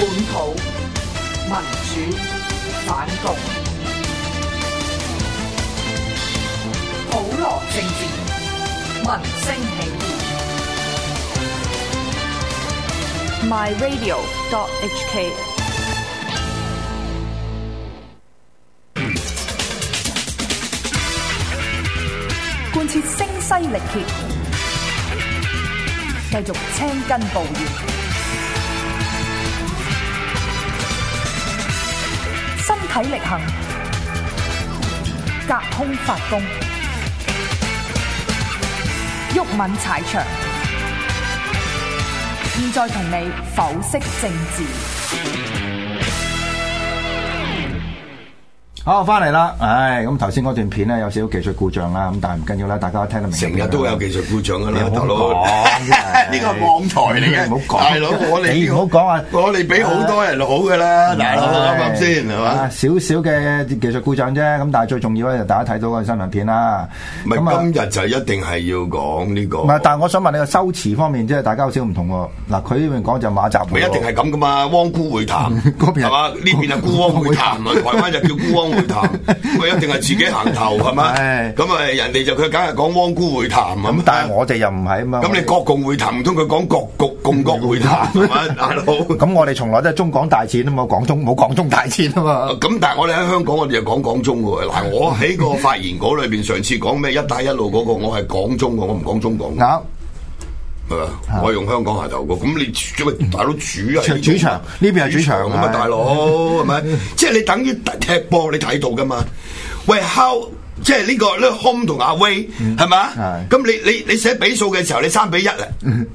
本土民主反共，普羅政治，民聲起義。 myradio.hk 貫徹聲嘶力竭，繼續青筋暴現，身體力行，隔空發功，毓民踩場。現在同你剖析政治。 好，翻嚟啦！咁頭先嗰段片咧有少少技術故障啦，咁但係唔緊要啦，大家聽得明。 成日都有技術故障噶啦，大佬。 呢個係網台嚟嘅， 唔好講。 大佬， 你唔好講啊！ 我哋俾好多人好噶啦，大佬啱唔啱先係嘛？ 少少嘅技術故障啫，咁但係最重要咧就大家睇到嗰個新聞片啦。 唔係今日就一定係要講呢個。 唔係，但係我想問你個修辭方面，即係大家有少少唔同喎。嗱，佢呢邊講就馬習會， 咪一定係咁噶嘛？汪辜會談嗰邊係嘛？呢邊係辜汪會談，台灣就叫辜汪會談。佢一定係自己行頭係嘛？咁啊，人哋就佢梗係講汪辜會談咁。 但係我哋又唔係啊嘛。 咁你國共會談唔通佢講國局共國會談係嘛？大佬。咁我哋從來都係中港大戰啊嘛，冇港中大戰啊嘛。 咁但係我哋喺香港，我哋就講港中喎。嗱，我喺個發言稿裏邊上次講咩一帶一路嗰個，我係講中嘅，我唔講中港。 啱。 係嘛？我用香港下頭個，咁你大佬主啊？ 主場呢邊係主場咁啊，大佬係咪？即係你等於踢波，你睇到噶嘛？喂，how 即係呢個 home 同 away 係嘛？咁你寫比數嘅時候，你3-1啊？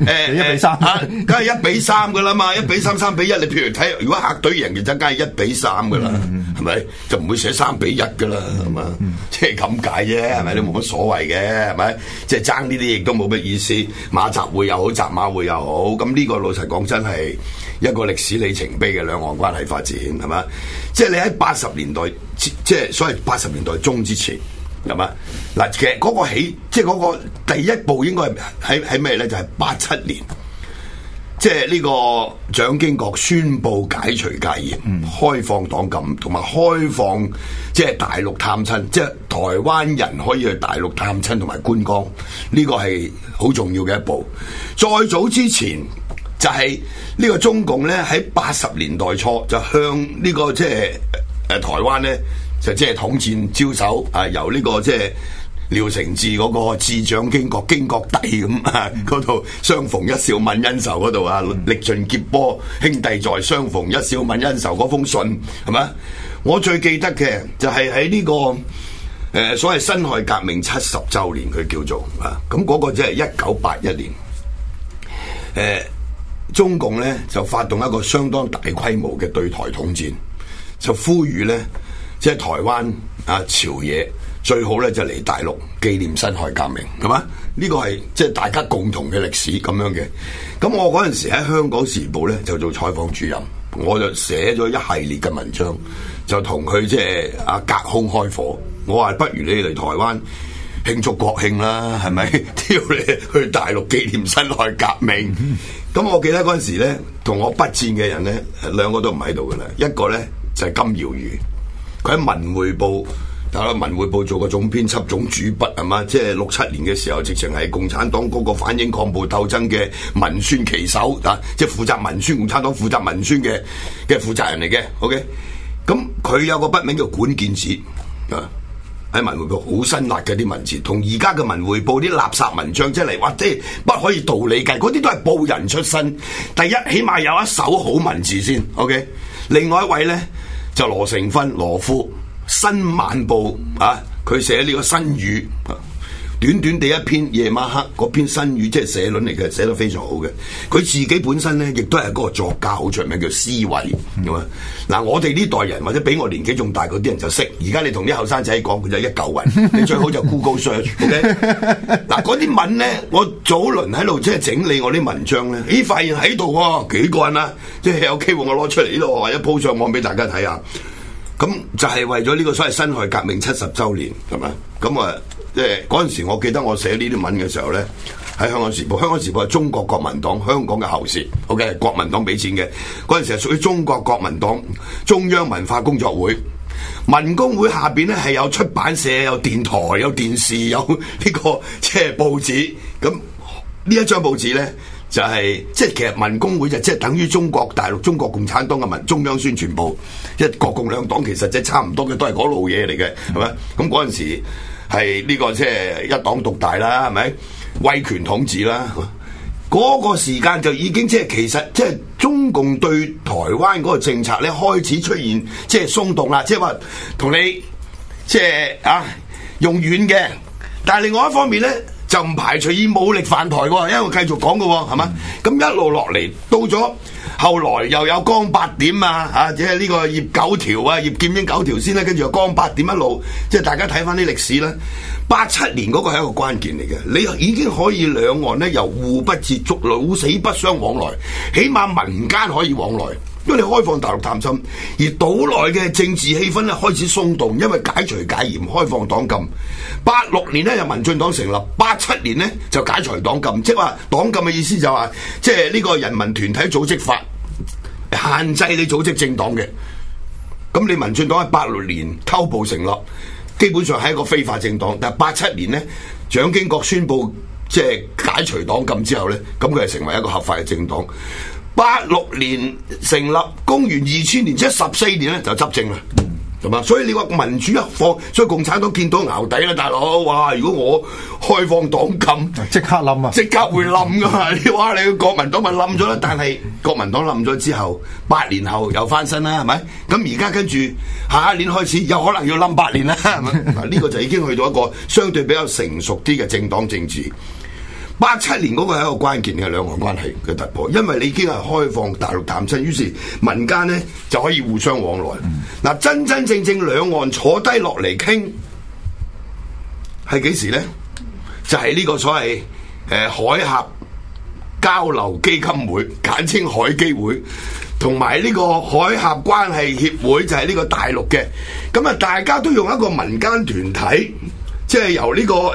1-3 梗係1-3噶啦嘛，1-3、3-1。你譬如睇，如果客隊贏，其實梗係1-3噶啦，係咪？就唔會寫3-1噶啦，係嘛？即係咁解啫，係咪？你冇乜所謂嘅，係咪？即係爭呢啲亦都冇乜意思。馬習會又好，習馬會又好，咁呢個老實講真係一個歷史里程碑嘅兩岸關係發展，係嘛？即係你喺80年代，即係所謂80年代中之前。係嘛？嗱，其實嗰個即係嗰個第一步應該係喺咩咧？就係87年，即係呢個蔣經國宣布解除戒嚴，開放黨禁，同埋開放即係大陸探親，即係台灣人可以去大陸探親同埋觀光，呢個係好重要嘅一步。再早之前就係呢個中共咧喺80年代初就向呢個即係台灣咧。就即係統戰招手啊！由呢個即係廖承志嗰個致蔣經國經國帝咁啊，嗰度相逢一笑泯恩仇嗰度啊，歷盡劫波兄弟在，相逢一笑泯恩仇嗰封信係咪？我最記得嘅就係喺呢個所謂辛亥革命70週年，佢叫做啊，咁嗰個即係1981年，中共咧就發動一個相當大規模嘅對台統戰，就呼籲咧。即係台灣啊，朝野最好咧就嚟大陸紀念辛亥革命，係嘛？呢個係即係大家共同嘅歷史咁樣嘅。咁我嗰陣時喺香港時報咧就做採訪主任，我就寫咗一系列嘅文章，就同佢即係隔空開火。我話不如你嚟台灣慶祝國慶啦，係咪？挑你去大陸紀念辛亥革命。咁我記得嗰陣時咧，同我筆戰嘅人咧，兩個都唔喺度噶啦，一個咧就係金耀宇。佢喺文匯報，文匯報做個總編輯、總主筆係嘛？即係67年嘅時候，直情係共產黨嗰個反英抗暴鬥爭嘅文宣旗手啊！即係負責文宣，共產黨負責文宣嘅負責人嚟嘅。OK，咁佢有個筆名叫管建子啊，喺文匯報好辛辣嘅啲文字，同而家嘅文匯報啲垃圾文章即係嚟話，即係不可以道理計，嗰啲都係報人出身。第一，起碼有一手好文字先。OK，另外一位咧。就羅成芬羅夫新晚報啊，佢寫呢個新語，短短地一篇夜晚黑嗰篇新語，即係社論嚟嘅，寫得非常好嘅。佢自己本身咧，亦都係嗰個作家，好出名叫施偉，咁啊。嗱，我哋呢代人或者比我年紀仲大嗰啲人就識。而家你同啲後生仔講，佢就一嚿雲。你最好就 Google search，OK？嗱，嗰啲文咧，我早輪喺度即係整理我啲文章咧，咦，發現喺度喎，幾個人啊，即係有機會我攞出嚟呢度，或者鋪上網俾大家睇下。咁就係為咗呢個所謂辛亥革命70週年，係咪？咁啊，即係嗰陣時，我記得我寫呢啲文嘅時候咧， 喺香港時報，香港時報係中國國民黨香港嘅喉舌 ，OK， 國民黨俾錢嘅，嗰陣時係屬於中國國民黨中央文化工作會。民工會下邊咧係有出版社、有電台、有電視、有呢個即係報紙。咁呢一張報紙咧就係即係其實民工會就即係等於中國大陸中國共產黨嘅中央宣傳部，即係國共兩黨其實即係差唔多嘅，都係嗰路嘢嚟嘅，係咪？咁嗰陣時係呢個即係一黨獨大啦，係咪？威權統治啦。嗰個時間就已經即係其實即係中共對台灣嗰個政策咧開始出現即係鬆動啦，即係話同你即係用軟嘅，但係另外一方面咧就唔排除以武力犯台喎，因為我繼續講嘅喎，係嘛？咁一路落嚟到咗後來又有江八點啊，即係呢個葉九條啊，葉劍英九條先啦，跟住又江八點一路，即係大家睇翻啲歷史啦。87年嗰個係一個關鍵嚟嘅，你已經可以兩岸咧由互不接觸、老死不相往來，起碼民間可以往來，因為你開放大陸探親，而島內嘅政治氣氛咧開始鬆動，因為解除戒嚴、開放黨禁。86年咧由民進黨成立，87年咧就解除黨禁，即係話黨禁嘅意思就話，即係呢個人民團體組織法限制你組織政黨嘅。咁你民進黨喺86年偷步成立。基本上係一個非法政黨，但係87年呢，蔣經國宣布即係解除黨禁之後呢，咁佢係成為一個合法嘅政黨。86年成立，公元2000年即係14年呢就執政啦，係嘛？所以你話民主一放，所以共產黨見到淆底啦，大佬！哇！如果我開放黨禁， 即刻冧啊！ 即刻會冧噶嘛？你話你國民黨咪冧咗啦？但係國民黨冧咗之後，8年後又翻身啦，係咪？咁而家跟住下一年開始，有可能要冧8年啦，係咪？嗱，呢個就已經去到一個相對比較成熟啲嘅政黨政治。87年嗰個係一個關鍵嘅兩岸關係嘅突破，因為你已經係開放大陸探親，於是民間呢就可以互相往來。嗱，真真正正兩岸坐低落嚟傾係幾時呢？就係呢個所謂海峽交流基金會，簡稱海基會，同埋呢個海峽關係協會，就係呢個大陸嘅。咁啊，大家都用一個民間團體，即係由呢個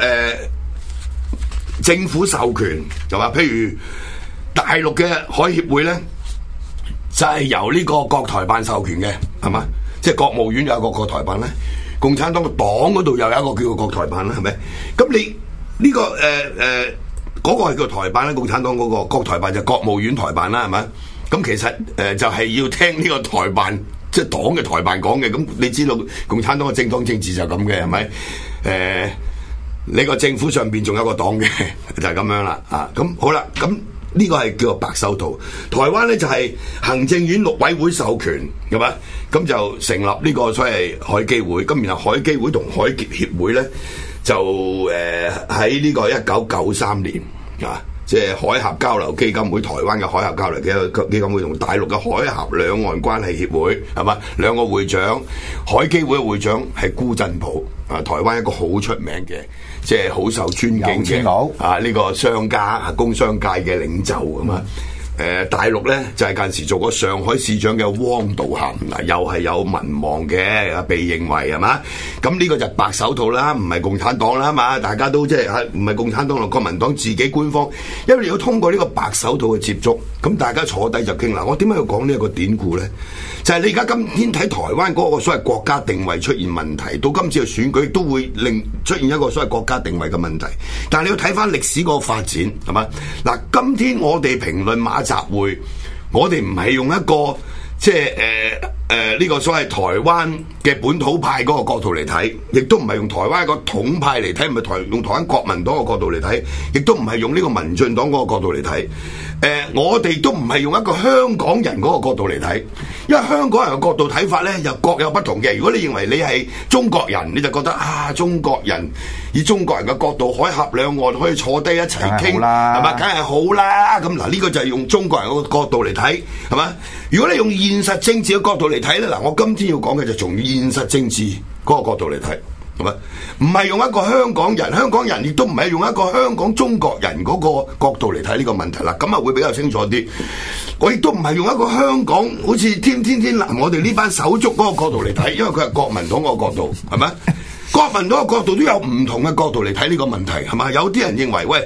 政府授權，就話譬如大陸嘅海協會咧，就係由呢個國台辦授權嘅，係嘛？即係國務院有一個國台辦咧，共產黨嘅黨嗰度又有一個叫做國台辦啦，係咪？咁你呢個嗰個係叫台辦咧，共產黨嗰個國台辦就國務院台辦啦，係咪？咁其實就係要聽呢個台辦，即係黨嘅台辦講嘅。咁你知道共產黨嘅政黨政治就咁嘅，係咪？你個政府上邊仲有個黨嘅，就係咁樣啦。咁好啦，咁呢個係叫做白手套。台灣咧就係行政院陸委會授權，係嘛？咁就成立呢個所謂海基會。咁然後海基會同海協會咧就喺呢個1993年即係海峽交流基金會，台灣嘅海峽交流基金會同大陸嘅海峽兩岸關係協會，係嘛？兩個會長，海基會嘅會長係辜振甫，台灣一個好出名嘅，即係好受尊敬嘅呢個商家工商界嘅領袖咁嘛。大陸咧就係近時做過上海市長嘅汪道涵，又係有民望嘅，被認為係嘛？咁呢個就白手套啦，唔係共產黨啦嘛，大家都即係唔係共產黨同國民黨自己官方，因為你要通過呢個白手套嘅接觸，咁大家坐低就傾啦。我點解要講呢一個典故咧？就係你而家今天睇台灣嗰個所謂國家定位出現問題，到今次嘅選舉都會令出現一個所謂國家定位嘅問題。但係你要睇翻歷史嗰個發展，係嘛？嗱，今天我哋評論馬習會，我哋唔係用一個即係呢個所謂台灣嘅本土派嗰個角度嚟睇，亦都唔係用台灣一個統派嚟睇，唔係用台灣國民黨嘅角度嚟睇，亦都唔係用呢個民進黨嗰個角度嚟睇。我哋都唔係用一個香港人嗰個角度嚟睇，因為香港人嘅角度睇法咧又各有不同嘅。如果你認為你係中國人，你就覺得中國人以中國人嘅角度，海峽兩岸可以坐低一齊傾，係嘛？梗係好啦。咁嗱，呢個就係用中國人嗰個角度嚟睇，係嘛？如果你用現實政治嘅角度嚟睇咧，嗱，我今天要講嘅就從現實政治嗰個角度嚟睇。係咪？唔係用一個香港人亦都唔係用一個香港中國人嗰個角度嚟睇呢個問題啦，咁啊會比較清楚啲。我亦都唔係用一個香港好似天藍我哋呢班手足嗰個角度嚟睇，因為佢係國民黨嗰個角度，係咪？國民黨嘅角度都有唔同嘅角度嚟睇呢個問題，係嘛？有啲人認為，喂，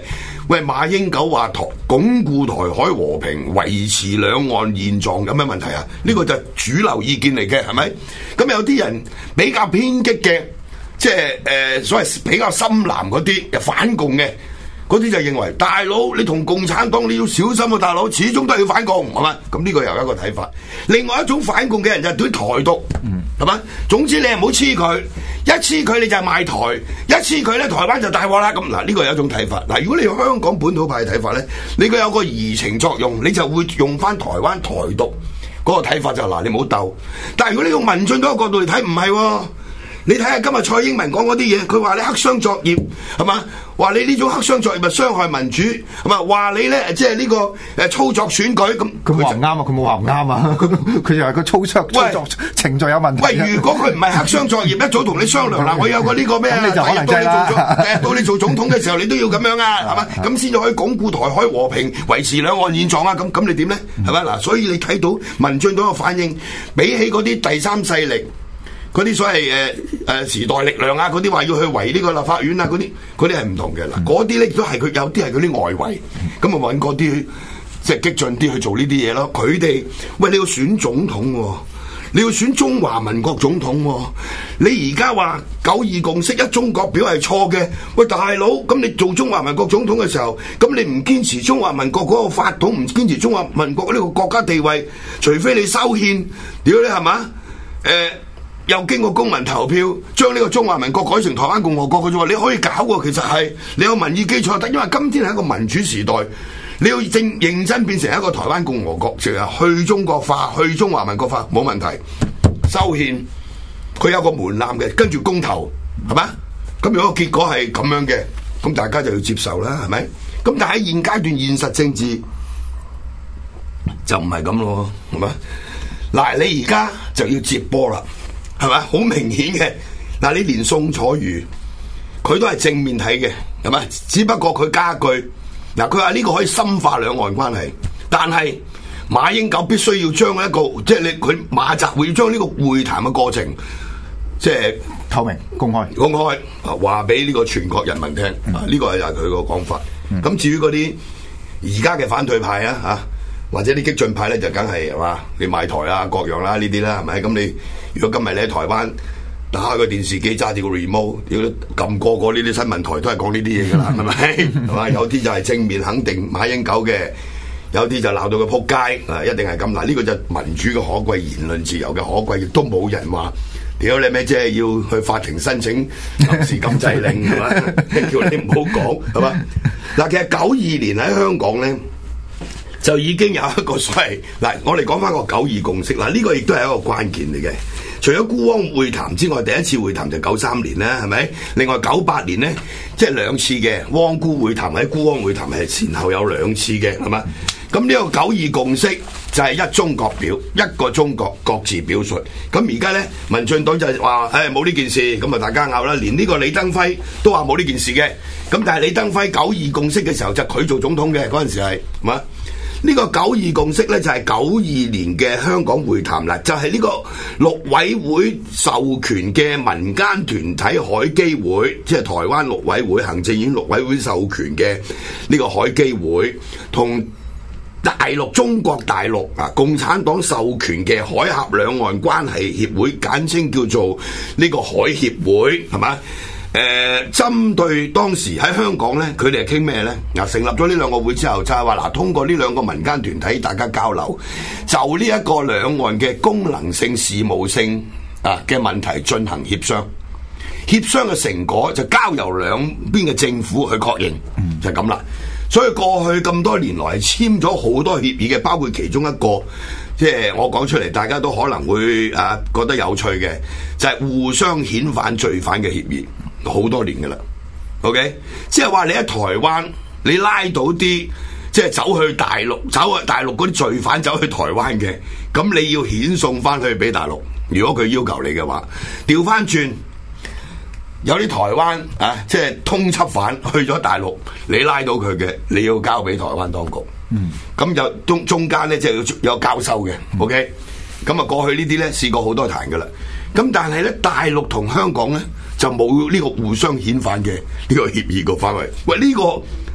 喂，馬英九話鞏固台海和平，維持兩岸現狀，有咩問題啊？呢個就係主流意見嚟嘅，係咪？咁有啲人比較偏激嘅，即係所謂比較深藍嗰啲反共嘅。嗰啲就認為大佬你同共產黨你要小心啊，大佬始終都係要反共，係嘛？咁呢個又一個睇法。另外一種反共嘅人就係對台獨，係嘛？總之你係唔好黐佢，一黐佢你就係賣台，一黐佢咧台灣就大鑊啦。咁嗱呢個有一種睇法。嗱，如果你用香港本土派嘅睇法咧，你佢有個移情作用，你就會用翻台灣台獨嗰個睇法就嗱，你唔好鬥。但係如果你用民進黨嘅角度嚟睇，唔係喎。你睇下今日蔡英文講嗰啲嘢，佢話你黑箱作業係嘛？話你呢種黑箱作業咪傷害民主係嘛？話你咧即係呢個操作選舉咁， 佢話唔啱啊！佢冇話唔啱啊！佢就係個操作程序有問題。 喂，如果佢唔係黑箱作業，一早同你商量嗱，我有個呢個咩啊？ 你就可能真啦。 到你做總統嘅時候，你都要咁樣啊，係嘛？咁先至可以鞏固台海和平，維持兩岸現狀啊！咁你點咧？係咪嗱？所以你睇到民進黨嘅反應，比起嗰啲第三勢力。嗰啲所謂時代力量啊，嗰啲話要去圍呢個立法院啊，嗰啲係唔同嘅嗱，嗰啲咧都係佢有啲係嗰啲外圍，咁啊揾嗰啲即係激進啲去做呢啲嘢咯。佢哋喂你要選總統喎，你要選中華民國總統喎，你而家話9·2共識一中國表係錯嘅，喂大佬，咁你做中華民國總統嘅時候，咁你唔堅持中華民國嗰個法統，唔堅持中華民國呢個國家地位，除非你修憲，屌你係嘛？又經過公民投票，將呢個中華民國改成台灣共和國嘅啫喎，你可以搞喎。其實係你有民意基礎得，因為今天係一個民主時代，你要認真變成一個台灣共和國，即係去中國化、去中華民國化冇問題。修憲佢有個門檻嘅，跟住公投係嘛？咁如果結果係咁樣嘅，咁大家就要接受啦，係咪？咁但係喺現階段現實政治就唔係咁咯，係嘛？嗱，你而家就要接波啦。係咪？好明顯嘅嗱，你連宋楚瑜佢都係正面睇嘅，係咪？只不過佢加句嗱，佢話呢個可以深化兩岸關係，但係馬英九必須要將一個即係佢馬習會要將呢個會談嘅過程即係透明公開話俾呢個全國人民聽，呢個係佢個講法。咁至於嗰啲而家嘅反對派啊嚇，或者啲激進派咧，就梗係嘛，你賣台啊各樣啦呢啲啦，係咪？咁你如果今日你喺台灣打開個電視機揸住個 remote， 要撳個呢啲新聞台都係講呢啲嘢噶啦，係咪？係嘛？有啲就係正面肯定馬英九嘅，有啲就鬧到佢撲街，一定係咁。嗱，呢個就民主嘅可貴，言論自由嘅可貴，亦都冇人話屌你咩，即係要去法庭申請臨時禁制令係嘛？叫你唔好講係嘛？嗱，其實92年喺香港咧，就已經有一個所謂嗱，我哋講翻個9·2共識嗱，呢個亦都係一個關鍵嚟嘅。除咗孤汪會談之外，第一次會談就93年啦，係咪？另外98年咧，即係兩次嘅汪辜會談或者孤汪會談係前後有兩次嘅，係嘛？咁呢個9·2共識就係一中各表，一個中國各自表述。咁而家咧，民進黨就話冇呢件事，咁啊大家拗啦，連呢個李登輝都話冇呢件事嘅。咁但係李登輝9·2共識嘅時候就佢做總統嘅嗰陣時係嘛？呢個9·2共識咧就係92年嘅香港會談啦，就係呢個陸委會授權嘅民間團體海基會，即係台灣陸委會、行政院陸委會授權嘅呢個海基會，同大陸中國大陸共產黨授權嘅海峽兩岸關係協會，簡稱叫做呢個海協會，係嘛？針對當時喺香港咧，佢哋係傾咩咧？成立咗呢兩個會之後，就係話通過呢兩個民間團體大家交流，就呢一個兩岸嘅功能性、事務性嘅問題進行協商。協商嘅成果就交由兩邊嘅政府去確認，就係咁啦。所以過去咁多年來簽咗好多協議嘅，包括其中一個，即係我講出嚟，大家都可能會覺得有趣嘅，就係互相遣返罪犯嘅協議。好多年噶啦 ，OK， 即係話你喺台灣，你拉到啲即係走去大陸嗰啲罪犯走去台灣嘅，咁你要遣送翻去俾大陸。如果佢要求你嘅話，調翻轉，有啲台灣即係通緝犯去咗大陸，你拉到佢嘅，你要交俾台灣當局。咁就中間咧即係有交收嘅 ，OK。咁啊過去呢啲咧試過好多壇噶啦。咁但係咧大陸同香港咧就冇呢個互相遣返嘅呢個協議個範圍。喂，呢個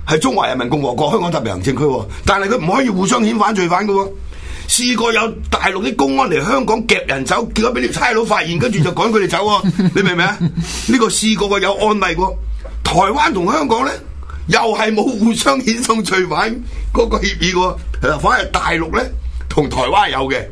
係中華人民共和國香港特別行政區喎，但係佢唔可以互相遣返罪犯嘅喎。試過有大陸啲公安嚟香港夾人走，結果俾條差佬發現，跟住就趕佢哋走喎。你明唔明啊？呢個試過有案例喎。台灣同香港咧又係冇互相遣送罪犯嗰個協議喎，反而大陸咧同台灣有嘅。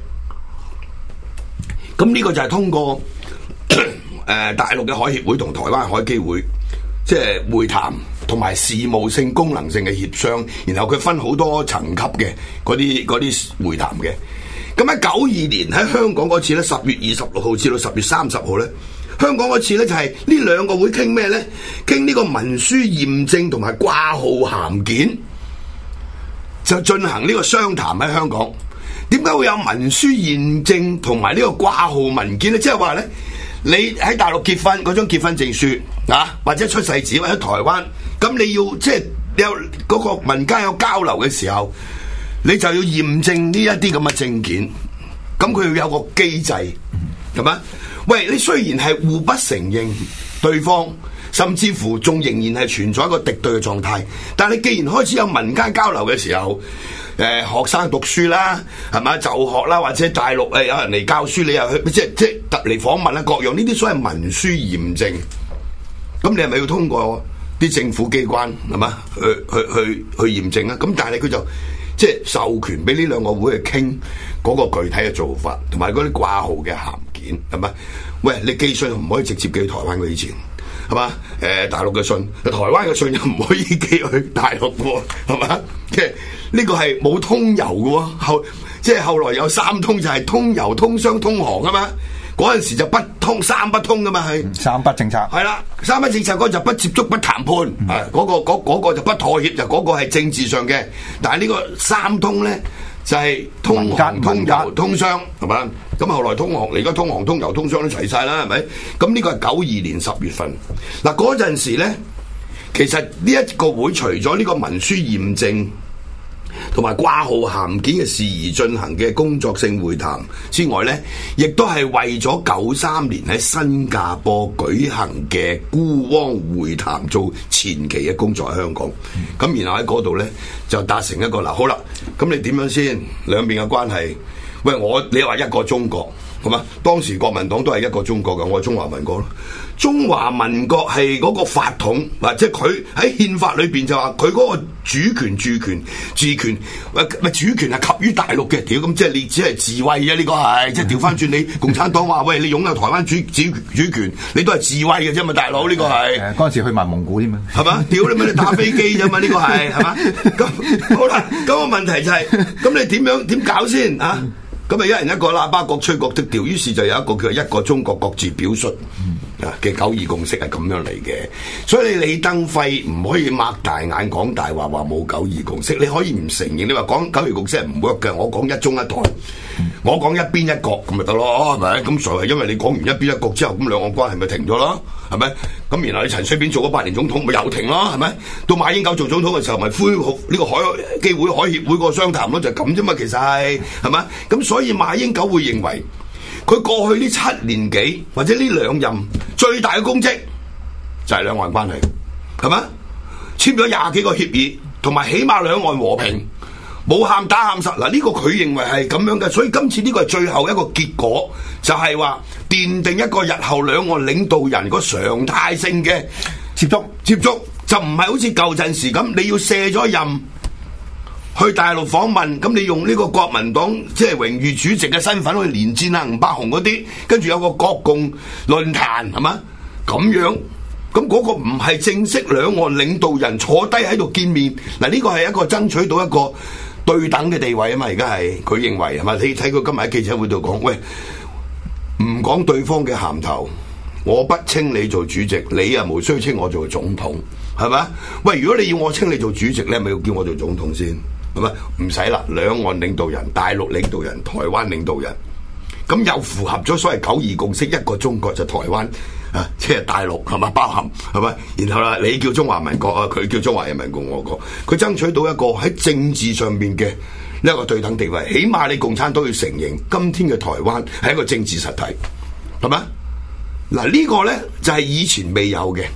咁呢個就係通過大陸嘅海協會同台灣海基會即係會談。同埋事務性、功能性嘅協商，然後佢分好多層級嘅嗰啲會談嘅。咁喺92年喺香港嗰次咧，10月26號至到10月30號咧，香港嗰次咧就係呢兩個會傾咩咧？傾呢個文書驗證同埋掛號函件，就進行呢個商談喺香港。點解會有文書驗證同埋呢個掛號文件咧？即係話咧，你喺大陸結婚嗰張結婚證書啊，或者出世紙或者台灣。咁你要即係有嗰個民間有交流嘅時候，你就要驗證呢一啲咁嘅證件，咁佢要有個機制，係嘛？喂，你雖然係互不承認對方，甚至乎仲仍然係存在一個敵對嘅狀態，但係既然開始有民間交流嘅時候，學生讀書啦，係嘛，就學啦，或者大陸有人嚟教書，你又去即係特嚟訪問啦，各樣呢啲所謂文書驗證，咁你係咪要通過啲政府機關係嘛去驗證啊？咁但係佢就即係授權俾呢兩個會去傾嗰個具體嘅做法，同埋嗰啲掛號嘅函件係嘛？喂，你寄信唔可以直接寄去台灣嘅以前係嘛？大陸嘅信，台灣嘅信又唔可以寄去大陸喎，係嘛？即係呢個係冇通郵嘅喎，即係後來有三通，就係通郵、通商、通航啊嘛。嗰陣時就不通三不通噶嘛，係三不政策係啦，三不政策嗰就不接觸不談判，嗰個就不妥協，就嗰個係政治上嘅。但係呢個三通咧就係通航、通郵、通商係嘛？咁後來通航嚟，而家通航、通郵、通商都齊晒啦，係咪？咁呢個係92年10月份。嗱，嗰陣時咧，其實呢一個會除咗呢個文書驗證同埋掛號函件嘅事宜進行嘅工作性會談之外呢，亦都係為咗93年喺新加坡舉行嘅孤汪會談做前期嘅工作喺香港。咁然後喺嗰度呢，就達成一個嗱，好啦，咁你點樣先兩邊嘅關係？喂，你話一個中國，係嘛？當時國民黨都係一個中國嘅，我係中華民國咯。中華民國係嗰個法統，或者佢喺憲法裏邊就話佢嗰個主權、主權、治權，主權係給予大陸嘅。屌，咁即係你只係自衛啫，呢個係即係調翻轉你共產黨話喂，你擁有台灣主權，你都係自衛嘅啫嘛，大佬呢個係。 嗰陣時去埋蒙古添嘛， 係嘛？屌你咪你打飛機啫嘛，呢個係嘛？咁好啦，咁個問題就係，咁你點搞先啊？咁啊，一人一個喇叭，各吹各的調，於是就有一個叫一個中國各自表述嘅92共識係咁樣嚟嘅。所以你李登輝唔可以擘大眼講大話，話冇92共識。你可以唔承認，你話講92共識係唔 work 嘅。我講一中一台，我講一邊一國咁咪得咯，係咪？咁所謂因為你講完一邊一國之後，咁兩岸關係咪停咗咯，係咪？咁然後你陳水扁做咗8年總統，咪又停咯，係咪？到馬英九做總統嘅時候，咪恢復呢個海基會、海協會個商談咯，就係咁啫嘛。其實係咪？咁所以馬英九會認為佢過去呢7年幾或者呢2任最大嘅功績就係兩岸關係，係咪？簽咗20幾個協議，同埋起碼兩岸和平，冇喊打喊殺。嗱，呢個佢認為係咁樣嘅，所以今次呢個係最後一個結果，就係話奠定一個日後兩岸領導人個常態性嘅接觸，就唔係好似舊陣時咁，你要卸咗任去大陸訪問，咁你用呢個國民黨即係榮譽主席嘅身份去連戰啊吳伯雄嗰啲，跟住有個國共論壇係嘛咁樣，咁嗰個唔係正式兩岸領導人坐低喺度見面。嗱，呢個係一個爭取到一個對等嘅地位啊嘛，而家係佢認為係嘛？你睇佢今日喺記者會度講，喂，唔講對方嘅銜頭，我不稱你做主席，你又無需稱我做總統，係咪？喂，如果你要我稱你做主席，你係咪要叫我做總統先？係咪？唔使啦，兩岸領導人、大陸領導人、台灣領導人，咁又符合咗所謂92共識，一個中國就台灣啊，即係大陸係咪包含係咪？然後啦，你叫中華民國啊，佢叫中華人民共和國，佢爭取到一個喺政治上面嘅呢一個對等地位，起碼你共產黨要承認今天嘅台灣係一個政治實體，係咪？嗱，呢個咧就係以前未有嘅。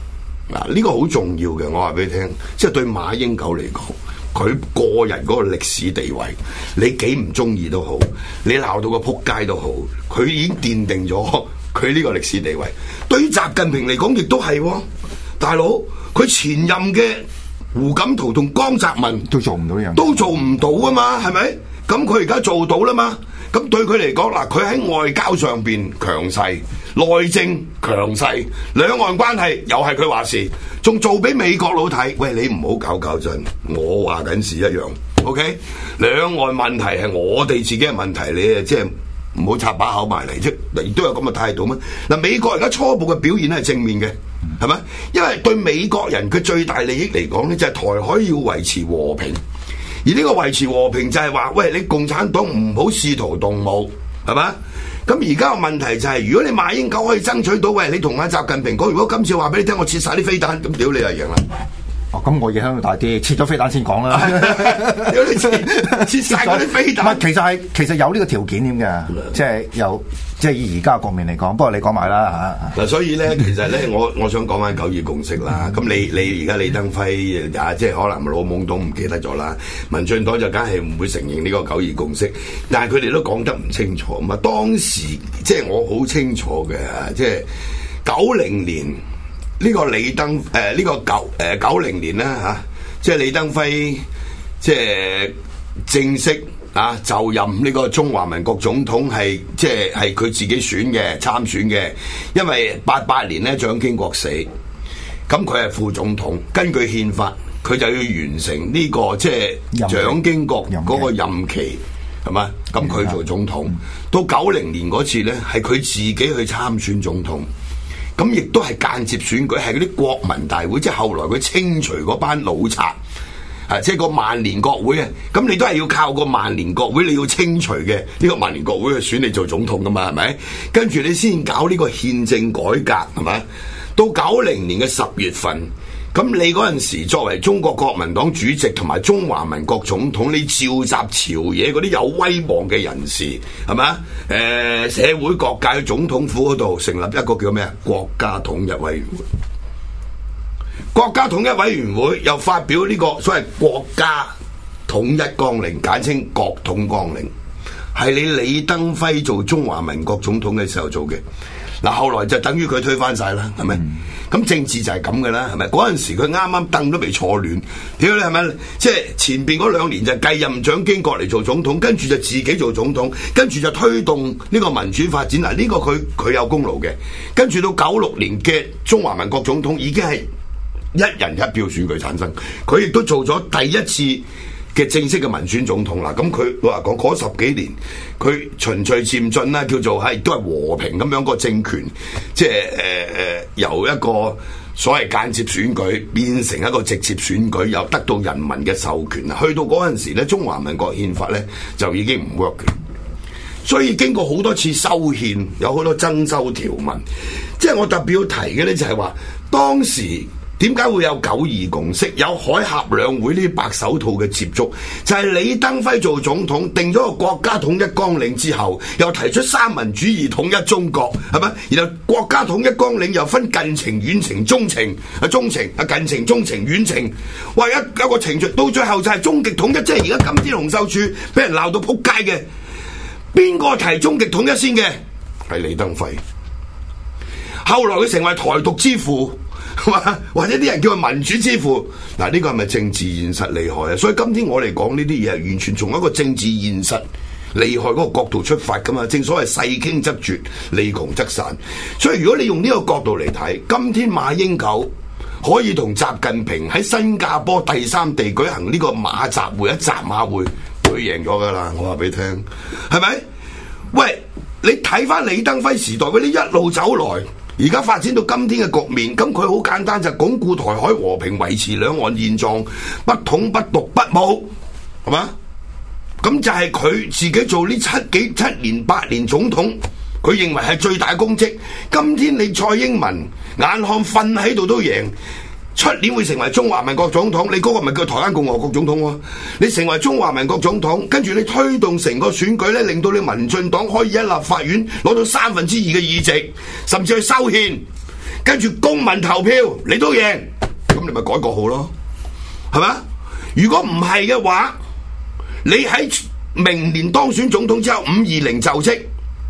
嗱，呢個好重要嘅，我話俾你聽，即係對馬英九嚟講，佢個人嗰個歷史地位，你幾唔中意都好，你鬧到個撲街都好，佢已經奠定咗佢呢個歷史地位。對於習近平嚟講，亦都係喎，大佬佢前任嘅胡錦濤同江澤民都做唔到呢樣， 都做唔到啊嘛，係咪？咁佢而家做到啦嘛。咁對佢嚟講，嗱，佢喺外交上邊強勢，內政強勢，兩岸關係又係佢話事，仲做俾美國佬睇。喂，你唔好搞震，我話緊事一樣。OK， 兩岸問題係我哋自己嘅問題，你啊即係唔好插把口埋嚟啫。亦都有咁嘅態度咩？嗱，美國而家初步嘅表現係正面嘅，係咪？因為對美國人佢最大利益嚟講咧，就係台海要維持和平。而呢個維持和平就係話，喂，你共產黨唔好試圖動武，係嘛？咁而家個問題就係，如果你馬英九可以爭取到，喂，你同阿習近平講，如果今次話俾你聽，我切晒啲飛彈，咁屌你就贏啦！ 哦，咁我影響大啲，切咗飛彈先講啦。 屌你切晒嗰啲飛彈， 其實有呢個條件添嘅，即係以而家嘅局面嚟講。不過你講埋啦嚇。 嗱，所以咧，其實咧，我想講翻九二共識啦。咁你而家李登輝啊，即係可能老懵懂唔記得咗啦。民進黨就梗係唔會承認呢個九二共識，但係佢哋都講得唔清楚。咁啊，當時即係我好清楚嘅，即係90年。呢個李登呢個90年啦嚇，即係李登輝即係正式就任呢個中華民國總統係即係佢自己選嘅參選嘅，因為88年咧蔣經國死，咁佢係副總統，根據憲法佢就要完成呢個即係蔣經國嗰個任期係嘛，咁佢做總統，到90年嗰次咧係佢自己去參選總統。咁亦都係間接選舉，係嗰啲國民大會，即係後來佢清除嗰班老賊，即係個萬年國會啊！咁你都係要靠個萬年國會，你要清除嘅呢個萬年國會去選你做總統噶嘛，係咪？跟住你先搞呢個憲政改革，係咪？到90年嘅10月份，咁你嗰陣時作為中國國民黨主席同埋中華民國總統，你召集朝野嗰啲有威望嘅人士，係咪？社會各界總統府嗰度成立一個叫咩啊？國家統一委員會。國家統一委員會又發表呢個所謂國家統一綱領，簡稱國統綱領，係你李登輝做中華民國總統嘅時候做嘅。嗱，後來就等於佢推翻晒啦，係咪？咁政治就係咁嘅啦，係咪？嗰陣時佢啱啱凳都未坐暖，屌你係咪？即係前邊嗰2年就繼任蔣經國嚟做總統，跟住就自己做總統，跟住就推動呢個民主發展。嗱，呢個佢有功勞嘅。跟住到96年嘅中華民國總統已經係一人一票選舉產生，佢亦都做咗第一次嘅正式嘅民選總統啦。咁佢話講嗰10幾年，佢循序漸進啦，叫做係都係和平咁樣個政權，即係由一個所謂間接選舉變成一個直接選舉，又得到人民嘅授權。去到嗰陣時咧，中華民國憲法咧就已經唔 work 嘅，所以經過好多次修憲，有好多增修條文。即係我特別要提嘅咧，就係話當時。點解會有9·2共識？有海峽兩會呢啲白手套嘅接觸，就係李登輝做總統定咗個國家統一綱領之後，又提出三民主義統一中國，係咪？然後國家統一綱領又分近程、遠程、中程，中程近程、中程、遠程，哇！一個程序到最後就係終極統一，即係而家金天洪秀柱俾人鬧到撲街嘅，邊個提終極統一先嘅？係李登輝。後來佢成為台獨之父。或者啲人叫佢民主之父，嗱，呢個係咪政治現實厲害啊？所以今天我嚟講呢啲嘢係完全從一個政治現實厲害嗰個角度出發噶嘛。正所謂勢傾則絕，利窮則散。所以如果你用呢個角度嚟睇，今天馬英九可以同習近平喺新加坡第三地舉行呢個馬習會，一習馬會，佢贏咗噶啦。我話俾你聽，係咪？喂，你睇翻李登輝時代嗰啲一路走來。而家發展到今天嘅局面，咁佢好簡單，就鞏固台海和平，維持兩岸現狀，不統不獨不武，係嘛？咁就係佢自己做呢7年8年總統，佢認為係最大功績。今天你蔡英文眼看瞓喺度都贏，出年會成為中華民國總統，你嗰個咪叫台灣共和國總統喎？你成為中華民國總統，跟住你推動成個選舉咧，令到你民進黨可以喺立法院攞到2/3嘅議席，甚至去修憲， 跟住公民投票你都贏，咁你咪改國號咯，係咪？如果唔係嘅話，你喺明年當選總統之後520就職，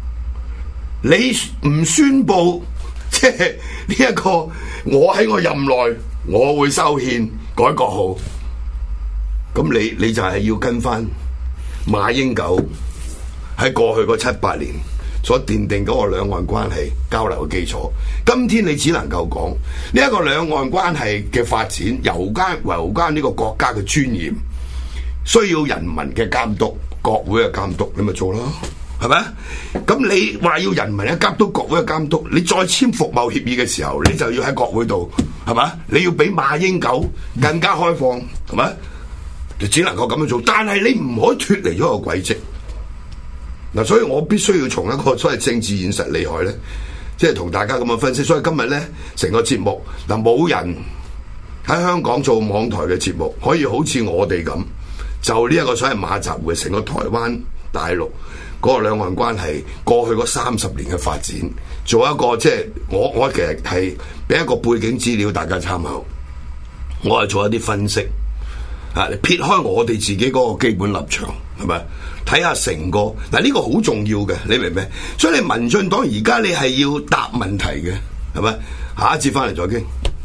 你唔宣布即係呢一個我喺我任內我會修憲改國號，咁你就係要跟翻馬英九喺過去嗰7-8年所奠定嗰個兩岸關係交流嘅基礎。今天你只能夠講呢一個兩岸關係嘅發展，有關呢個國家嘅尊嚴，需要人民嘅監督，國會嘅監督，你咪做咯，係咪？咁你話要人民嘅監督，國會嘅監督，你再簽服貿協議嘅時候，你就要喺國會度，係嘛？你要比馬英九更加開放，係咪？就只能夠咁樣做，但係你唔可以脫離咗個軌跡。嗱，所以我必須要從一個所謂政治現實厲害咧，即係同大家咁樣分析。所以今日咧，成個節目嗱，冇人喺香港做網台嘅節目，可以好似我哋咁，就呢一個所謂馬習會成個台灣大陸嗰個兩岸關係過去嗰30年嘅發展，做一個即係我其實係俾一個背景資料大家參考，我係做一啲分析。撇開我哋自己嗰個基本立場，係咪？睇下成個嗱，呢個好重要嘅，你明唔明？所以你民進黨而家你係要答問題嘅，係咪？下一節翻嚟再傾。